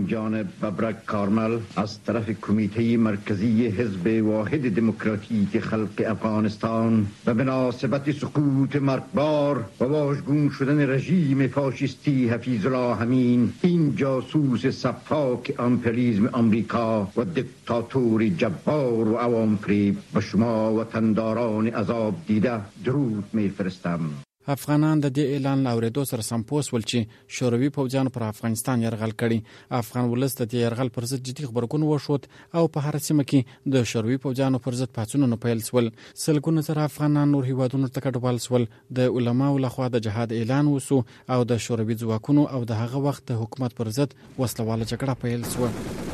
جانب ببرک کارمل از طرف کمیته مرکزی حزب واحد دموکراتیک خلق افغانستان به مناسبت سقوط مرگبار و واژگون شدن رژیم فاشیستی حفیظ الله امین، این جاسوس سفاک امپریالیسم آمریکا و دیکتاتور جبار و عوام فریب به شما وطنداران عذاب دیده درود میفرستم. افغانان د دې اعلان له اورېدو سره سمپوس ول چې شوروي پوځیانو پر افغانستان یرغل کړي. افغان ولس د دې یرغل پر ضد جدي غبرګون وښود او په هر سیمه کې د شوروي پوځیانو پر ضد پاڅونونه پیل شول. سلګونه زره افغانان نور هیوادونو ته کډوال شول. د علماو لخوا د جهاد اعلان وسو او د شوروي ځواکونو او د هغه وخت د حکومت پر ضد وسلواله جګړه پیل شوه.